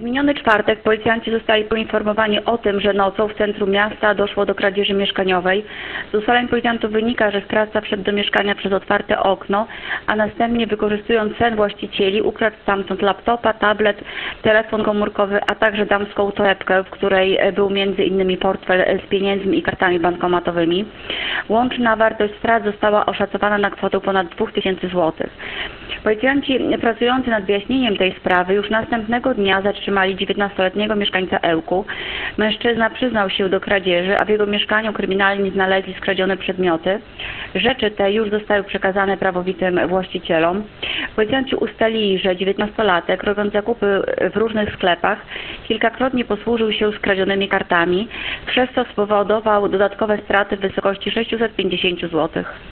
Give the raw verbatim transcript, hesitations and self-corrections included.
miniony czwartek policjanci zostali poinformowani o tym, że nocą w centrum miasta doszło do kradzieży mieszkaniowej. Z ustaleń policjantów wynika, że sprawca wszedł do mieszkania przez otwarte okno, a następnie wykorzystując sen właścicieli ukradł stamtąd laptopa, tablet, telefon komórkowy, a także damską torebkę, w której był między innymi portfel z pieniędzmi i kartami bankomatowymi. Łączna wartość strat została oszacowana na kwotę ponad dwóch tysięcy złotych. Policjanci pracujący nad wyjaśnieniem tej sprawy już następnego dnia zatrzymali dziewiętnastoletniego mieszkańca Ełku. Mężczyzna przyznał się do kradzieży, a w jego mieszkaniu kryminalni znaleźli skradzione przedmioty. Rzeczy te już zostały przekazane prawowitym właścicielom. Policjanci ustalili, że dziewiętnastolatek, robiąc zakupy w różnych sklepach, kilkakrotnie posłużył się skradzionymi kartami, przez co spowodował dodatkowe straty w wysokości sześciuset pięćdziesięciu złotych.